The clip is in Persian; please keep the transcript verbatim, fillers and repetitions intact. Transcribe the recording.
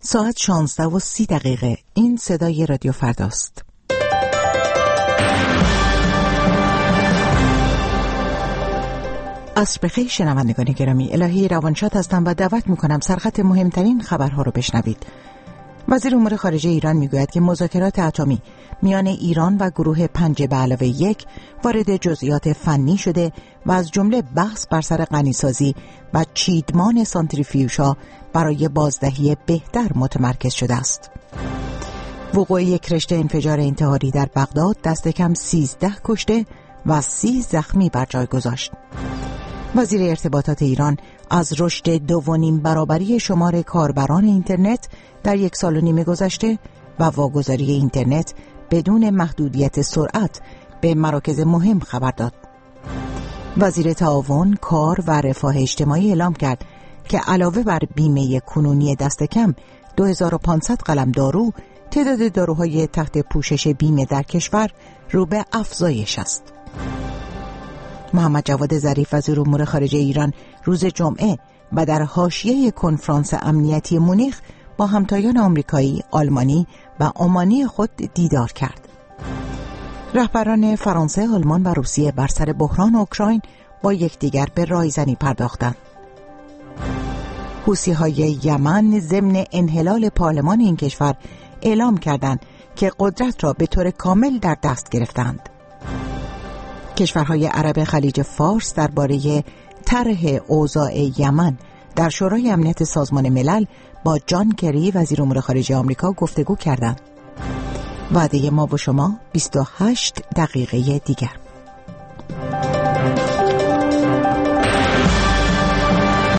ساعت شانزده و سی دقیقه. این صدای رادیو فرداست. عصر بخیر شنوندگان گرامی، الهی روانشاد هستم و دعوت میکنم سرخط مهمترین خبرها رو بشنوید. وزیر امور خارجه ایران میگوید که مذاکرات اتمی میان ایران و گروه پنج به علاوه یک وارد جزئیات فنی شده و از جمله بحث بر سر غنیسازی و چیدمان سانتریفیوژها برای بازدهی بهتر متمرکز شده است. وقوع یک رشته انفجار انتحاری در بغداد دست کم سیزده کشته و سی زخمی بر جای گذاشت. وزیر ارتباطات ایران از رشد دو و نیم برابری شمار کاربران اینترنت در یک سال و نیم گذشته و واگذاری اینترنت بدون محدودیت سرعت به مراکز مهم خبر داد. وزیر تعاون، کار و رفاه اجتماعی اعلام کرد که علاوه بر بیمه کنونی دست کم دو هزار و پانصد قلم دارو، تعداد داروهای تحت پوشش بیمه در کشور رو به افزایش است. محمد جواد ظریف وزیر امور خارجه ایران روز جمعه و در حاشیه کنفرانس امنیتی مونیخ با همتایان آمریکایی، آلمانی و عمانی خود دیدار کرد. رهبران فرانسه، آلمان و روسیه بر سر بحران اوکراین با یکدیگر به رایزنی پرداختند. حوثی‌های یمن ضمن انحلال پارلمان این کشور اعلام کردند که قدرت را به طور کامل در دست گرفتند. کشورهای عرب خلیج فارس درباره طرح اوضاع یمن در شورای امنیت سازمان ملل با جان کری وزیر امور خارجه آمریکا گفتگو کردند. وعده ما با شما بیست و هشت دقیقه دیگر.